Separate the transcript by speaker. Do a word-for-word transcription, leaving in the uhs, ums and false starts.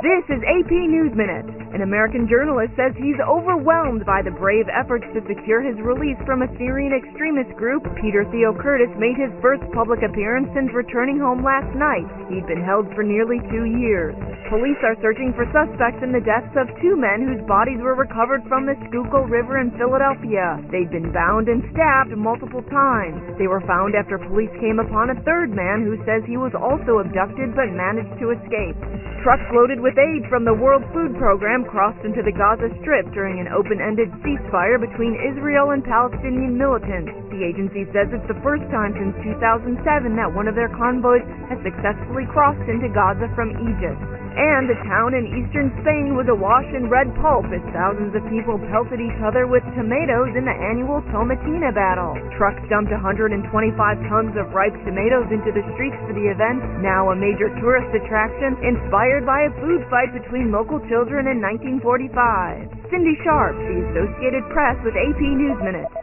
Speaker 1: This is A P News Minute. An American journalist says he's overwhelmed by the brave efforts to secure his release from a Syrian extremist group. Peter Theocurtis made his first public appearance since returning home last night. He'd been held for nearly two years. Police are searching for suspects in the deaths of two men whose bodies were recovered from the Schuylkill River in Philadelphia. They'd been bound and stabbed multiple times. They were found after police came upon a third man who says he was also abducted but managed to escape. Trucks loaded with aid from the World Food Program crossed into the Gaza Strip during an open-ended ceasefire between Israel and Palestinian militants. The agency says it's the first time since two thousand seven that one of their convoys has successfully crossed into Gaza from Egypt. And the town in eastern Spain was awash in red pulp as thousands of people pelted each other with tomatoes in the annual Tomatina battle. Trucks dumped one hundred twenty-five tons of ripe tomatoes into the streets for the event, now a major tourist attraction, inspired by a food fight between local children in nineteen forty-five. Cindy Sharp, The Associated Press with A P News Minute.